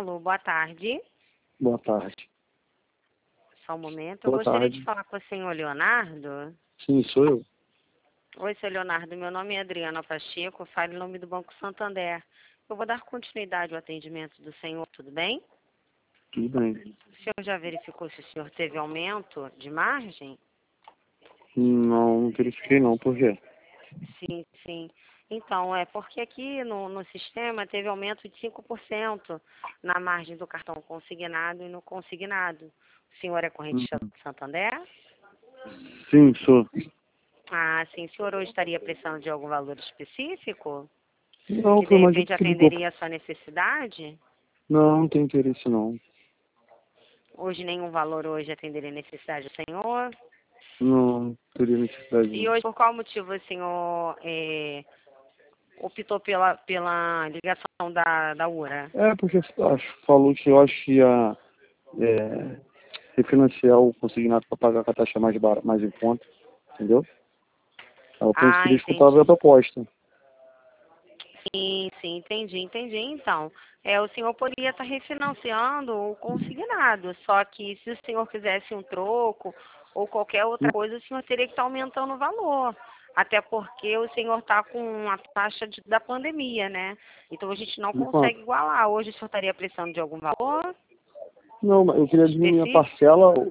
Alô, boa tarde. Boa tarde. Só um momento. Eu Boa gostaria tarde. de falar com o senhor Leonardo. Sim, sou eu. Oi, senhor Leonardo. Meu nome é Adriana Pacheco. Falo em nome do Banco Santander. Eu vou dar continuidade ao atendimento do senhor, tudo bem? Tudo bem. O senhor já verificou se o senhor teve aumento de margem? Não verifiquei não, por quê? Sim, sim. Então, é porque aqui no sistema teve aumento de 5% na margem do cartão consignado e no consignado. O senhor é correntista Uhum. do Santander? Sim, sou. Ah, sim. O senhor hoje estaria precisando de algum valor específico? Não, Que de foi mais repente que ligou. atenderia a sua necessidade? Não tem interesse não. Hoje nenhum valor hoje atenderia a necessidade do senhor? Não teria necessidade E não. hoje, por qual motivo o senhor optou pela ligação da URA? É, porque falou que eu acho que ia refinanciar o consignado para pagar com a taxa mais em conta, entendeu? Eu penso que Ah, queria escutar a entendi. proposta. Sim, sim, entendi. Então, o senhor poderia estar refinanciando o consignado, só que se o senhor quisesse um troco ou qualquer outra coisa, o senhor teria que estar aumentando o valor. Até porque o senhor está com a taxa da pandemia, né? Então a gente não De quanto? consegue igualar. Hoje o senhor estaria precisando de algum valor Não, mas eu queria diminuir a específico? parcela